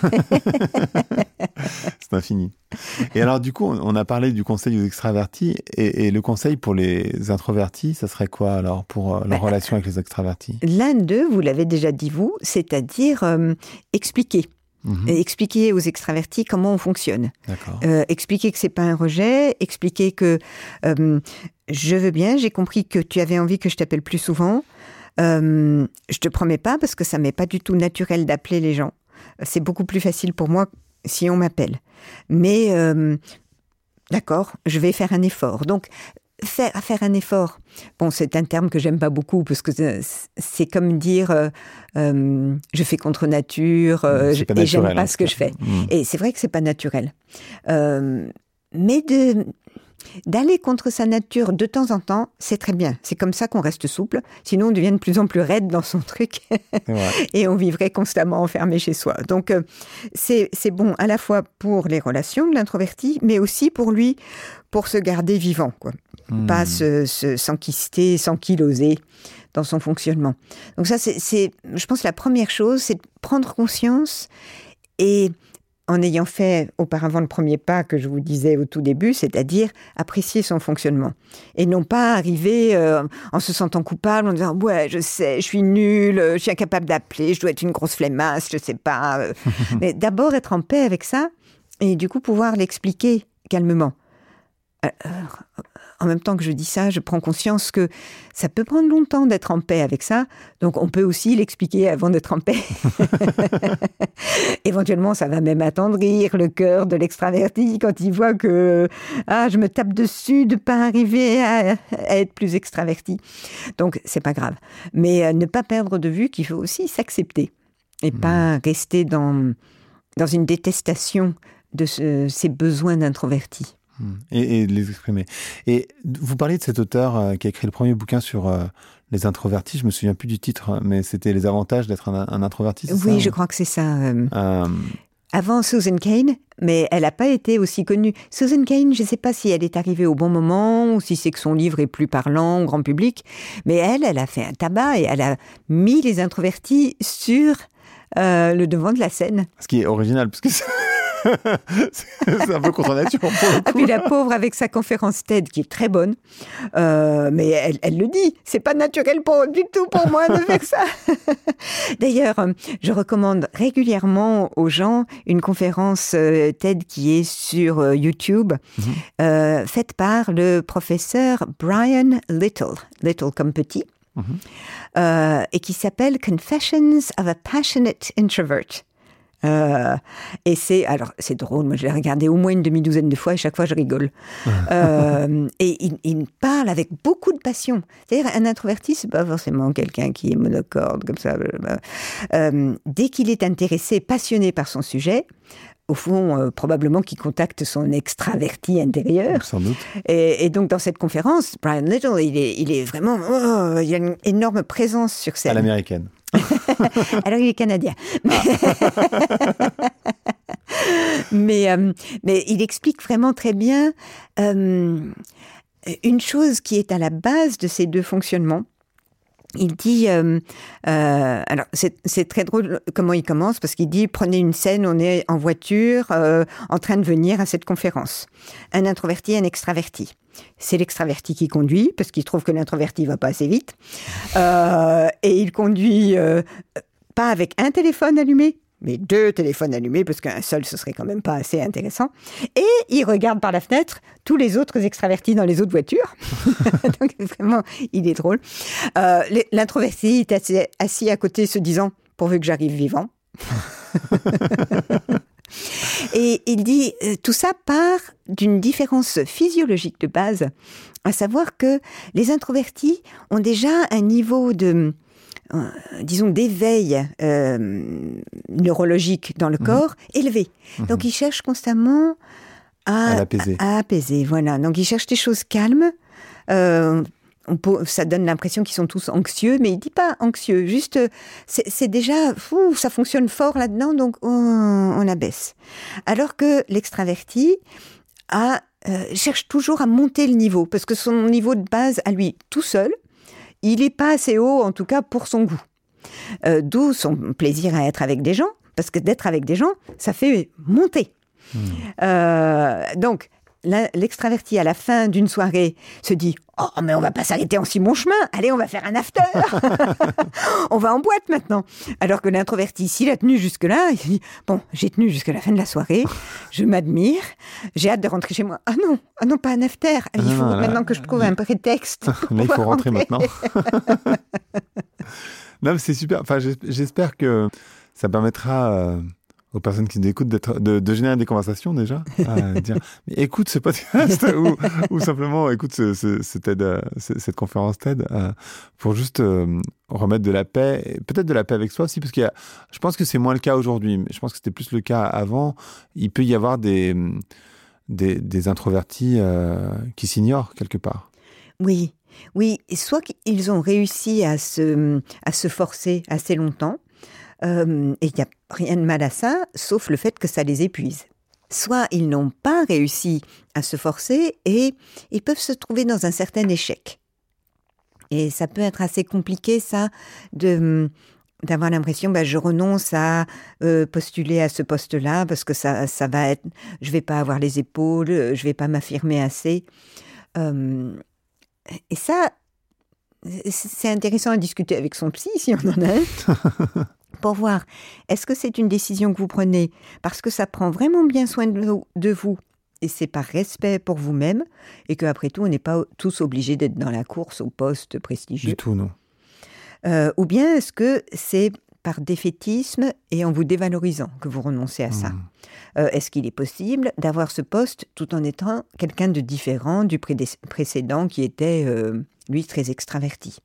Speaker 1: C'est infini. Et alors, du coup, on a parlé du conseil aux extravertis. Et le conseil pour les introvertis, ça serait quoi, alors, pour leur relation avec les extravertis?
Speaker 2: L'un d'eux, vous l'avez déjà dit, vous, c'est-à-dire expliquer. Expliquer aux extravertis comment on fonctionne. Expliquer que c'est pas un rejet, expliquer que je veux bien, j'ai compris que tu avais envie que je t'appelle plus souvent. Je te promets pas, parce que ça m'est pas du tout naturel d'appeler les gens. C'est beaucoup plus facile pour moi si on m'appelle. Mais d'accord, je vais faire un effort. Donc, faire un effort. Bon, c'est un terme que j'aime pas beaucoup, parce que c'est comme dire je fais contre nature et j'aime pas ce que je fais. Et c'est vrai que c'est pas naturel. Mais d'aller contre sa nature de temps en temps, c'est très bien. C'est comme ça qu'on reste souple. Sinon, on devient de plus en plus raide dans son truc. Et on vivrait constamment enfermé chez soi. Donc, c'est bon à la fois pour les relations de l'introverti, mais aussi pour lui, pour se garder vivant, quoi. Pas s'enquister, s'ankyloser dans son fonctionnement. Donc ça, c'est, je pense, la première chose, c'est de prendre conscience et en ayant fait auparavant le premier pas que je vous disais au tout début, c'est-à-dire apprécier son fonctionnement. Et non pas arriver en se sentant coupable, en disant « Ouais, je sais, je suis nulle, je suis incapable d'appeler, je dois être une grosse flemmasse, je sais pas. » Mais d'abord être en paix avec ça et du coup pouvoir l'expliquer calmement. En même temps que je dis ça, je prends conscience que ça peut prendre longtemps d'être en paix avec ça. Donc, on peut aussi l'expliquer avant d'être en paix. Éventuellement, ça va même attendrir le cœur de l'extraverti quand il voit que je me tape dessus de ne pas arriver à être plus extraverti. Donc, c'est pas grave. Mais ne pas perdre de vue qu'il faut aussi s'accepter et pas rester dans une détestation de ces besoins d'introverti.
Speaker 1: Et les exprimer. Et vous parliez de cet auteur qui a écrit le premier bouquin sur les introvertis. Je me souviens plus du titre, mais c'était les avantages d'être un introverti, c'est ça?
Speaker 2: Oui, je crois que c'est ça. Avant Susan Cain, mais elle n'a pas été aussi connue. Susan Cain, je ne sais pas si elle est arrivée au bon moment ou si c'est que son livre est plus parlant au grand public, mais elle a fait un tabac et elle a mis les introvertis sur le devant de la scène. Ce
Speaker 1: qui est original, parce que c'est un peu contre nature pour le coup.
Speaker 2: Et puis la pauvre avec sa conférence TED qui est très bonne, mais elle le dit, c'est pas naturel du tout pour moi de faire ça. D'ailleurs, je recommande régulièrement aux gens une conférence TED qui est sur YouTube, faite par le professeur Brian Little comme petit, et qui s'appelle Confessions of a Passionate Introvert. Et c'est drôle, moi je l'ai regardé au moins une demi-douzaine de fois et chaque fois je rigole. Et il parle avec beaucoup de passion. C'est-à-dire un introverti, c'est pas forcément quelqu'un qui est monocorde comme ça. Dès qu'il est intéressé, passionné par son sujet, au fond, probablement qu'il contacte son extraverti intérieur.
Speaker 1: Sans doute.
Speaker 2: Et donc, dans cette conférence, Brian Little, il est vraiment... il y a une énorme présence sur scène.
Speaker 1: À l'américaine.
Speaker 2: Alors, il est canadien. Mais il explique vraiment très bien une chose qui est à la base de ces deux fonctionnements. Il dit, alors c'est très drôle comment il commence, parce qu'il dit, prenez une scène, on est en voiture, en train de venir à cette conférence. Un introverti, un extraverti. C'est l'extraverti qui conduit, parce qu'il trouve que l'introverti va pas assez vite. Et il conduit pas avec un téléphone allumé, mais 2 téléphones allumés, parce qu'un seul, ce serait quand même pas assez intéressant. Et il regarde par la fenêtre tous les autres extravertis dans les autres voitures. Donc vraiment, il est drôle. L'introverti est assis à côté se disant « pourvu que j'arrive vivant ». Et il dit, tout ça part d'une différence physiologique de base, à savoir que les introvertis ont déjà un niveau de disons, d'éveil neurologique dans le corps élevé. Donc, il cherche constamment à apaiser. Voilà. Donc, il cherche des choses calmes. Ça donne l'impression qu'ils sont tous anxieux, mais il ne dit pas anxieux. Juste, c'est déjà, ça fonctionne fort là-dedans, donc on abaisse. Alors que l'extraverti cherche toujours à monter le niveau, parce que son niveau de base, à lui, tout seul, il n'est pas assez haut, en tout cas pour son goût. D'où son plaisir à être avec des gens, parce que d'être avec des gens, ça fait monter. Donc, l'extraverti, à la fin d'une soirée, se dit « Oh, mais on va pas s'arrêter en si bon chemin. Allez, on va faire un after. On va en boîte maintenant. » Alors que l'introverti, s'il a tenu jusque-là, il se dit « Bon, j'ai tenu jusqu'à la fin de la soirée. Je m'admire. J'ai hâte de rentrer chez moi. Ah non, pas un after. Il faut maintenant que je trouve un prétexte.
Speaker 1: Là, il faut rentrer maintenant. » Non, mais c'est super. Enfin, j'espère que ça permettra... aux personnes qui nous écoutent de générer des conversations déjà, dire mais écoute ce podcast ou simplement écoute cette conférence TED pour juste remettre de la paix, peut-être de la paix avec soi aussi, parce je pense que c'est moins le cas aujourd'hui, mais je pense que c'était plus le cas avant. Il peut y avoir des introvertis qui s'ignorent quelque part.
Speaker 2: Oui, soit qu'ils ont réussi à se forcer assez longtemps, et il n'y a rien de mal à ça, sauf le fait que ça les épuise. Soit ils n'ont pas réussi à se forcer et ils peuvent se trouver dans un certain échec. Et ça peut être assez compliqué, ça, d'avoir l'impression, je renonce à postuler à ce poste-là parce que ça va être, je vais pas avoir les épaules, je vais pas m'affirmer assez. Et ça, c'est intéressant à discuter avec son psy, si on en a un. Pour voir, est-ce que c'est une décision que vous prenez parce que ça prend vraiment bien soin de vous et c'est par respect pour vous-même et qu'après tout, on n'est pas tous obligés d'être dans la course au poste prestigieux.
Speaker 1: Du tout, non.
Speaker 2: Ou bien est-ce que c'est par défaitisme et en vous dévalorisant que vous renoncez à ça? Est-ce qu'il est possible d'avoir ce poste tout en étant quelqu'un de différent du précédent qui était, lui, très extraverti?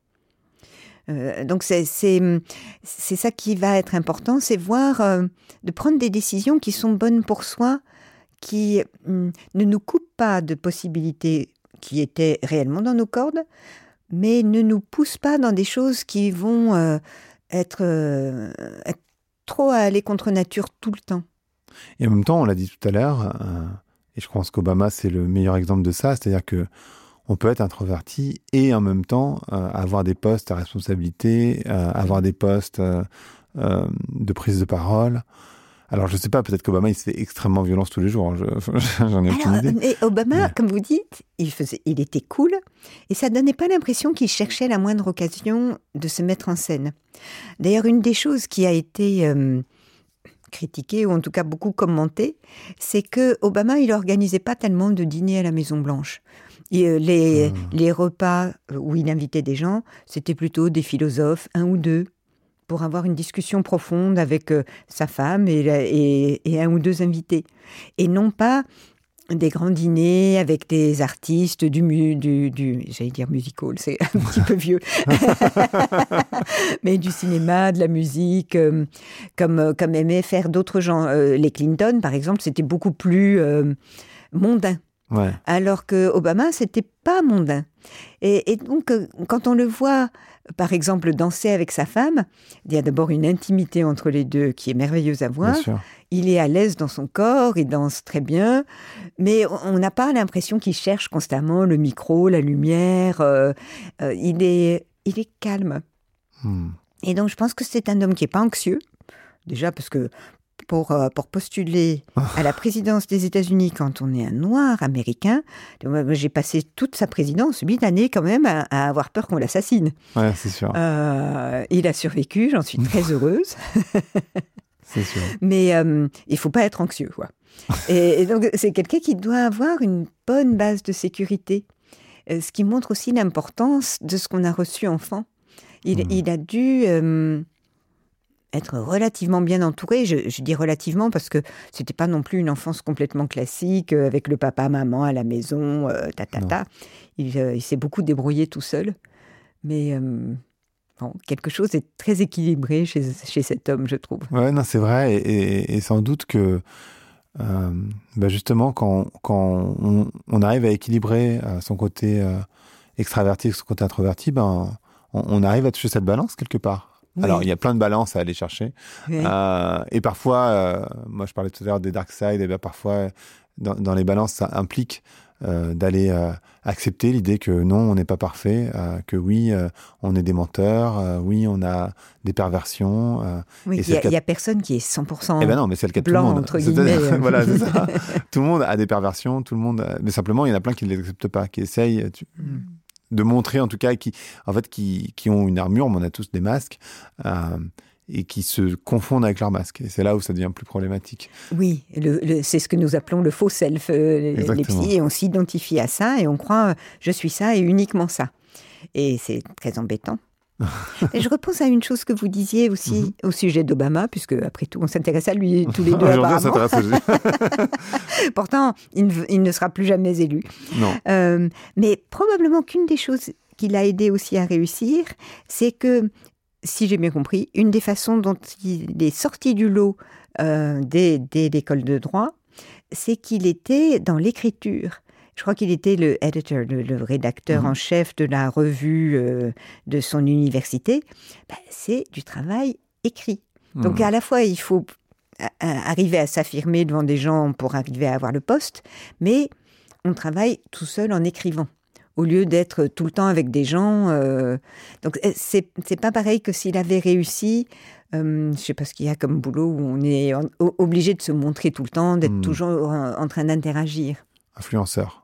Speaker 2: Donc c'est ça qui va être important, c'est voir, de prendre des décisions qui sont bonnes pour soi, qui ne nous coupent pas de possibilités qui étaient réellement dans nos cordes, mais ne nous poussent pas dans des choses qui vont être trop à aller contre nature tout le temps.
Speaker 1: Et en même temps, on l'a dit tout à l'heure, et je pense qu'Obama c'est le meilleur exemple de ça, c'est-à-dire que on peut être introverti et en même temps avoir des postes à responsabilité, avoir des postes de prise de parole. Alors, je ne sais pas, peut-être qu'Obama, il se fait extrêmement violence tous les jours. J'en ai aucune idée.
Speaker 2: Et Obama, comme vous dites, il était cool et ça ne donnait pas l'impression qu'il cherchait la moindre occasion de se mettre en scène. D'ailleurs, une des choses qui a été critiquée, ou en tout cas beaucoup commentée, c'est que Obama, il n'organisait pas tellement de dîners à la Maison-Blanche. Les repas où il invitait des gens, c'était plutôt des philosophes, un ou deux, pour avoir une discussion profonde avec sa femme et un ou deux invités. Et non pas des grands dîners avec des artistes j'allais dire musical, c'est un petit peu vieux, mais du cinéma, de la musique, comme aimaient faire d'autres gens. Les Clinton, par exemple, c'était beaucoup plus mondain.
Speaker 1: Ouais.
Speaker 2: Alors que Obama, c'était pas mondain. Et donc, quand on le voit, par exemple, danser avec sa femme, il y a d'abord une intimité entre les deux qui est merveilleuse à voir. Il est à l'aise dans son corps, il danse très bien, mais on n'a pas l'impression qu'il cherche constamment le micro, la lumière. Il est calme. Et donc, je pense que c'est un homme qui n'est pas anxieux. Déjà parce que pour postuler à la présidence des États-Unis quand on est un noir américain, j'ai passé toute sa présidence, 8 années quand même, à avoir peur qu'on l'assassine.
Speaker 1: Ouais, c'est sûr.
Speaker 2: Il a survécu, j'en suis très heureuse.
Speaker 1: C'est sûr.
Speaker 2: Mais il ne faut pas être anxieux, quoi. Et donc, c'est quelqu'un qui doit avoir une bonne base de sécurité, ce qui montre aussi l'importance de ce qu'on a reçu enfant. Il a dû être relativement bien entouré. Je dis relativement parce que c'était pas non plus une enfance complètement classique avec le papa, maman à la maison, Il s'est beaucoup débrouillé tout seul. Mais bon, quelque chose est très équilibré chez cet homme, je trouve.
Speaker 1: Ouais, non, c'est vrai. Et sans doute que, justement, quand on arrive à équilibrer son côté extraverti et son côté introverti, on arrive à toucher cette balance quelque part. Oui. Alors, il y a plein de balances à aller chercher. Oui. Et parfois, moi, je parlais tout à l'heure des dark side, et parfois, dans les balances, ça implique d'aller accepter l'idée que non, on n'est pas parfait, que oui, on est des menteurs, oui, on a des perversions.
Speaker 2: Oui, il y a personne qui est 100%
Speaker 1: non, mais c'est le cas de
Speaker 2: blanc,
Speaker 1: tout le monde.
Speaker 2: Entre guillemets.
Speaker 1: Voilà, c'est ça. Tout le monde a des perversions, mais simplement, il y en a plein qui ne les acceptent pas, qui essayent de montrer, en tout cas, qui ont une armure, mais on a tous des masques, et qui se confondent avec leur masque. Et c'est là où ça devient plus problématique.
Speaker 2: Oui, c'est ce que nous appelons le faux self, les psys, et on s'identifie à ça, et on croit « je suis ça et uniquement ça ». Et c'est très embêtant. Et je repense à une chose que vous disiez aussi au sujet d'Obama, puisque après tout, on s'intéresse à lui tous les deux apparemment.
Speaker 1: Aujourd'hui, on s'intéresse à lui.
Speaker 2: Pourtant, il ne sera plus jamais élu.
Speaker 1: Non.
Speaker 2: Mais probablement qu'une des choses qui l'a aidé aussi à réussir, c'est que, si j'ai bien compris, une des façons dont il est sorti du lot dès l'école de droit, c'est qu'il était dans l'écriture. Je crois qu'il était le editor, le rédacteur en chef de la revue de son université. C'est du travail écrit. Donc à la fois, il faut arriver à s'affirmer devant des gens pour arriver à avoir le poste, mais on travaille tout seul en écrivant, au lieu d'être tout le temps avec des gens. Donc c'est pas pareil que s'il avait réussi. Je ne sais pas ce qu'il y a comme boulot où on est obligé de se montrer tout le temps, d'être toujours en train d'interagir.
Speaker 1: Influenceur.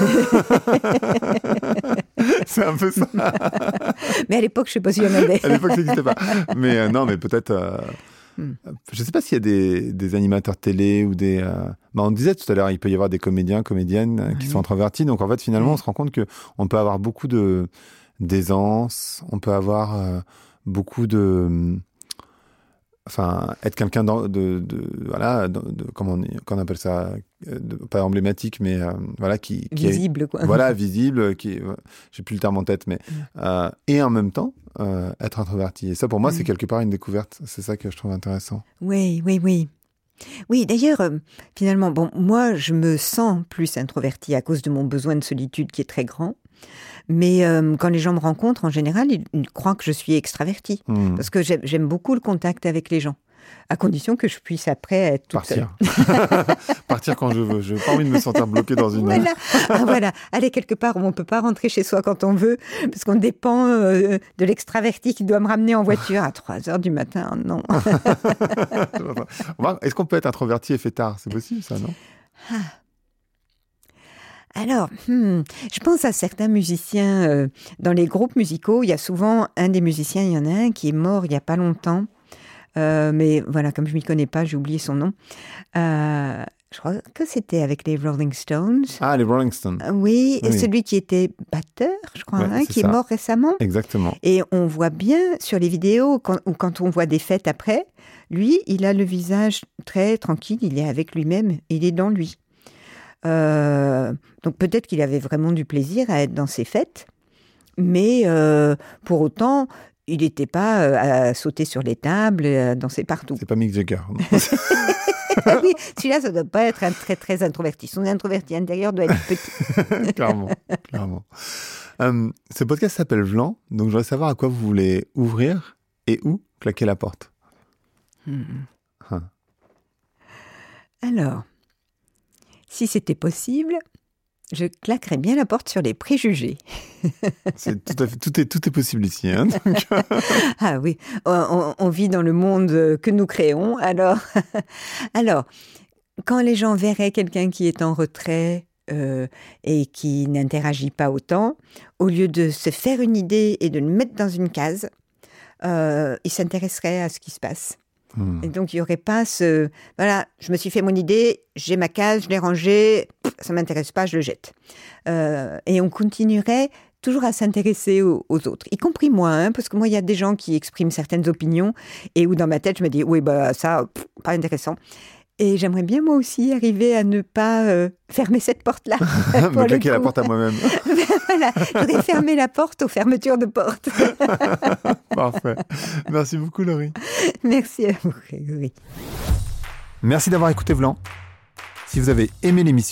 Speaker 1: C'est un peu ça.
Speaker 2: Mais à l'époque, je ne sais pas s'il y en avait.
Speaker 1: À l'époque, ça n'existait pas. Mais non, mais peut-être... je ne sais pas s'il y a des animateurs télé ou des... on disait tout à l'heure, il peut y avoir des comédiennes qui sont introvertis. Donc en fait, finalement, on se rend compte qu'on peut avoir beaucoup d'aisance, on peut avoir beaucoup de... Enfin, être quelqu'un voilà, comment on appelle ça, pas emblématique, mais voilà, qui
Speaker 2: visible, quoi.
Speaker 1: Voilà, visible, j'ai plus le terme en tête, mais et en même temps être introverti. Et ça, pour moi, c'est quelque part une découverte. C'est ça que je trouve intéressant.
Speaker 2: Oui. Oui, d'ailleurs, finalement, moi, je me sens plus introvertie à cause de mon besoin de solitude qui est très grand. Mais quand les gens me rencontrent, en général, ils croient que je suis extravertie. Parce que j'aime beaucoup le contact avec les gens, à condition que je puisse après être toute seule.
Speaker 1: Partir quand je veux. Je n'ai pas envie de me sentir bloquée dans une...
Speaker 2: Voilà. Aller quelque part où on ne peut pas rentrer chez soi quand on veut, parce qu'on dépend de l'extraverti qui doit me ramener en voiture à 3h du matin. Non.
Speaker 1: Est-ce qu'on peut être introverti et fêtard ? C'est possible, ça, non ?
Speaker 2: Alors, je pense à certains musiciens. Dans les groupes musicaux, il y a souvent un des musiciens, il y en a un qui est mort il n'y a pas longtemps. Mais voilà, comme je ne m'y connais pas, j'ai oublié son nom. Je crois que c'était avec les Rolling Stones.
Speaker 1: Ah, les Rolling Stones.
Speaker 2: Oui, celui qui était batteur, je crois, qui est mort récemment.
Speaker 1: Exactement.
Speaker 2: Et on voit bien sur les vidéos, quand on voit des fêtes après, lui, il a le visage très tranquille, il est avec lui-même, il est dans lui. Donc peut-être qu'il avait vraiment du plaisir à être dans ces fêtes, mais pour autant, il n'était pas à sauter sur les tables, à danser partout. C'est
Speaker 1: pas Mick Jagger.
Speaker 2: Oui, celui-là, ça ne doit pas être un très très introverti. Son introverti intérieur doit être petit.
Speaker 1: Clairement. Ce podcast s'appelle Vlan, donc je voudrais savoir à quoi vous voulez ouvrir et où claquer la porte.
Speaker 2: Alors, si c'était possible, je claquerais bien la porte sur les préjugés.
Speaker 1: Tout est possible ici. Hein,
Speaker 2: ah oui, on vit dans le monde que nous créons. Alors, quand les gens verraient quelqu'un qui est en retrait et qui n'interagit pas autant, au lieu de se faire une idée et de le mettre dans une case, ils s'intéresseraient à ce qui se passe. Et donc, il n'y aurait pas voilà, je me suis fait mon idée, j'ai ma case, je l'ai rangée, ça ne m'intéresse pas, je le jette. Et on continuerait toujours à s'intéresser aux autres, y compris moi, parce que moi, il y a des gens qui expriment certaines opinions et où dans ma tête, je me dis, oui, ça, pas intéressant. Et j'aimerais bien, moi aussi, arriver à ne pas fermer cette porte-là.
Speaker 1: Me claquer la porte à moi-même.
Speaker 2: Voilà, je voudrais fermer la porte aux fermetures de porte.
Speaker 1: Parfait. Merci beaucoup, Laurie.
Speaker 2: Merci à vous, Grégory.
Speaker 1: Merci d'avoir écouté Vlan. Si vous avez aimé l'émission,